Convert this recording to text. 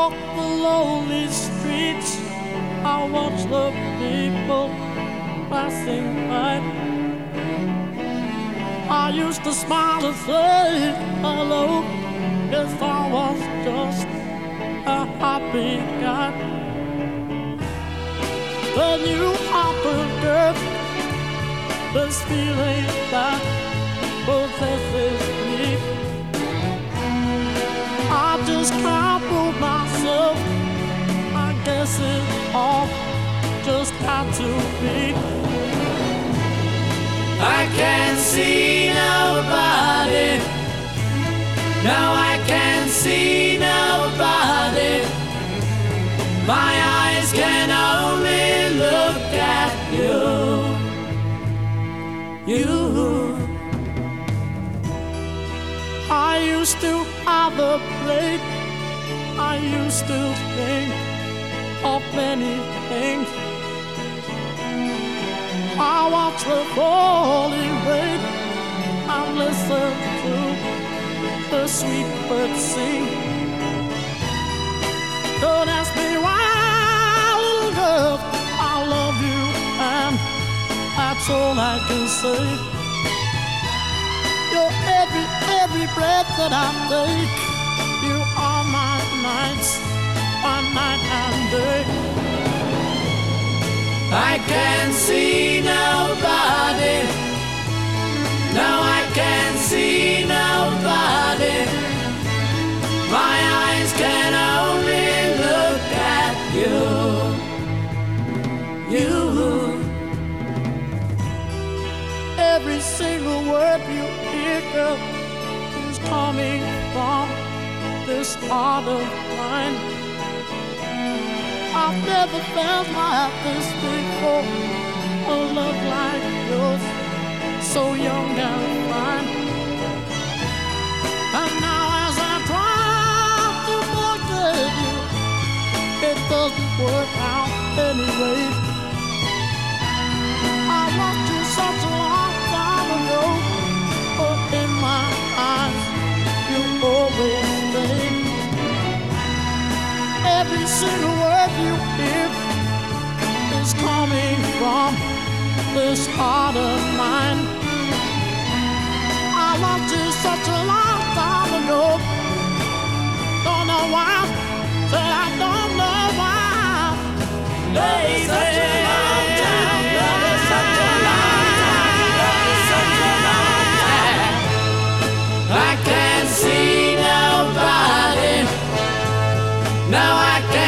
walk the lonely streets, I watch the people passing by. I used to smile and say hello, guess I was just a happy guy. Then you happened, girl, this feeling that possesses me. I just can't move myself, I guess it all just had to be. I can't see nobody. No, I can't see nobody. My eyes can only look at you. You. I used to have a plate, I used to think of many things. I watch the falling rain, I listen to the sweet birds sing. Don't ask me why, little girl, I love you, and that's all I can say. You're every breath that I take. You are my nights, my night and day. I can't see nobody. No, I can't see nobody. My eyes can only look at you. You. Every single word you hear, girl, is coming from this heart of mine. I've never felt like this before, a love like yours, so young and fine. And now as I try to forget you, it doesn't work out anyway. I loved you such a long time ago, but in my eyes, you always stay. Every single word you hear is coming from this heart of mine. I loved you such a long time ago. Don't know why, said I don't know why. Love is such a long time. Love is such a long time. Love is such a long time. I can't see nobody. No, I can't.